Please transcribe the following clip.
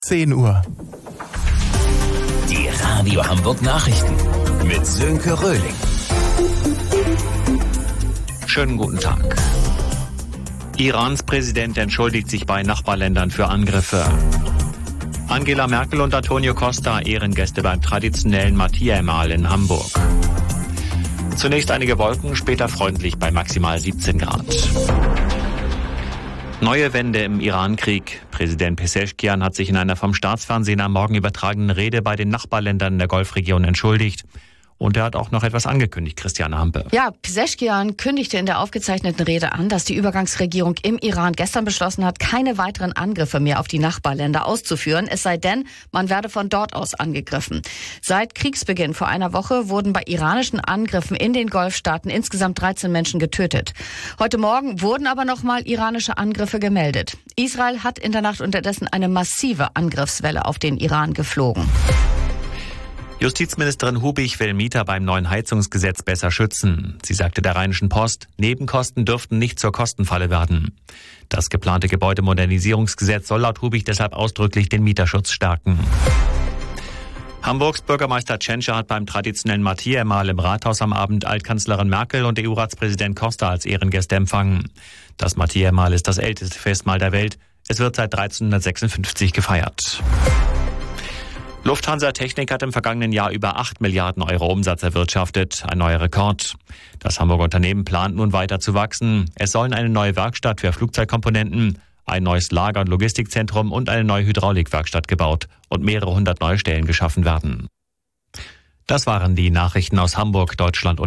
10 Uhr. Die Radio Hamburg Nachrichten mit Sönke Röhling. Schönen guten Tag. Irans Präsident entschuldigt sich bei Nachbarländern für Angriffe. Angela Merkel und Antonio Costa Ehrengäste beim traditionellen Mathieu-Mahl in Hamburg. Zunächst einige Wolken, später freundlich bei maximal 17 Grad. Neue Wende im Iran-Krieg. Präsident Pezeshkian hat sich in einer vom Staatsfernsehen am Morgen übertragenen Rede bei den Nachbarländern der Golfregion entschuldigt. Und er hat auch noch etwas angekündigt, Christiane Hampe. Ja, Pezeshkian kündigte in der aufgezeichneten Rede an, dass die Übergangsregierung im Iran gestern beschlossen hat, keine weiteren Angriffe mehr auf die Nachbarländer auszuführen, es sei denn, man werde von dort aus angegriffen. Seit Kriegsbeginn vor einer Woche wurden bei iranischen Angriffen in den Golfstaaten insgesamt 13 Menschen getötet. Heute Morgen wurden aber nochmal iranische Angriffe gemeldet. Israel hat in der Nacht unterdessen eine massive Angriffswelle auf den Iran geflogen. Justizministerin Hubig will Mieter beim neuen Heizungsgesetz besser schützen. Sie sagte der Rheinischen Post, Nebenkosten dürften nicht zur Kostenfalle werden. Das geplante Gebäudemodernisierungsgesetz soll laut Hubig deshalb ausdrücklich den Mieterschutz stärken. Hamburgs Bürgermeister Tschentscher hat beim traditionellen Mathieu-Mahl im Rathaus am Abend Altkanzlerin Merkel und EU-Ratspräsident Costa als Ehrengäste empfangen. Das Mathieu-Mahl ist das älteste Festmahl der Welt. Es wird seit 1356 gefeiert. Lufthansa Technik hat im vergangenen Jahr über 8 Milliarden Euro Umsatz erwirtschaftet. Ein neuer Rekord. Das Hamburger Unternehmen plant nun weiter zu wachsen. Es sollen eine neue Werkstatt für Flugzeugkomponenten, ein neues Lager- und Logistikzentrum und eine neue Hydraulikwerkstatt gebaut und mehrere hundert neue Stellen geschaffen werden. Das waren die Nachrichten aus Hamburg, Deutschland und